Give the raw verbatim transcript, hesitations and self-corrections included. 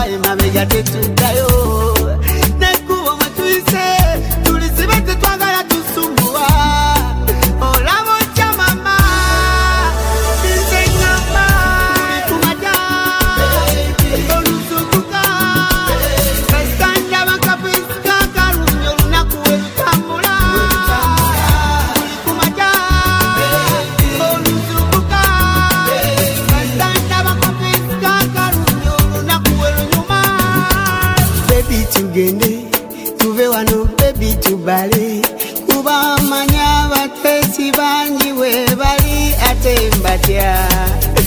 emabega tetugayo nekubo mwetuyise tulisibe tetwagala tusumbuwa olabo kya mama nze ngamba kumada olusukuka kasanja bakapisa kalunyo lunaku welutambula kumada olusukuka kasanja bakapisa kalunyo lunaku welunyuma baby tugende tuve wano baby tubale kuba manya batesi banji we bali ate mbatya